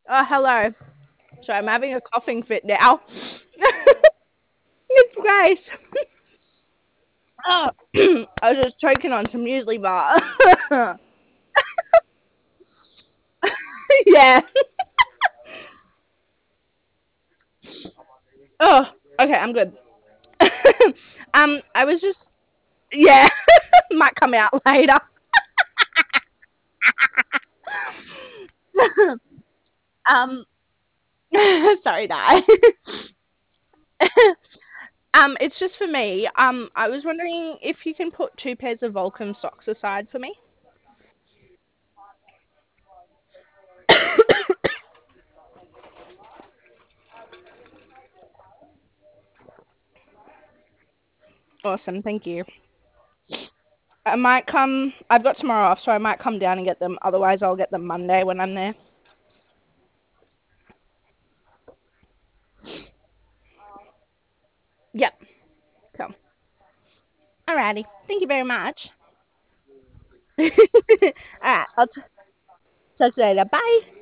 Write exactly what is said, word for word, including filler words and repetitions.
Oh, hello. So I'm having a coughing fit now. It's Grace. Oh, I was just choking on some muesli bar. Yeah. Oh, okay, I'm good. um, I was just yeah, might come out later. Um, sorry, Di. Um, it's just for me. Um, I was wondering if you can put two pairs of Volcom socks aside for me. Awesome, thank you. I might come. I've got tomorrow off, so I might come down and get them. Otherwise, I'll get them Monday when I'm there. Yep. Cool. Alrighty. Thank you very much. All right. I'll t- talk to you later. Bye.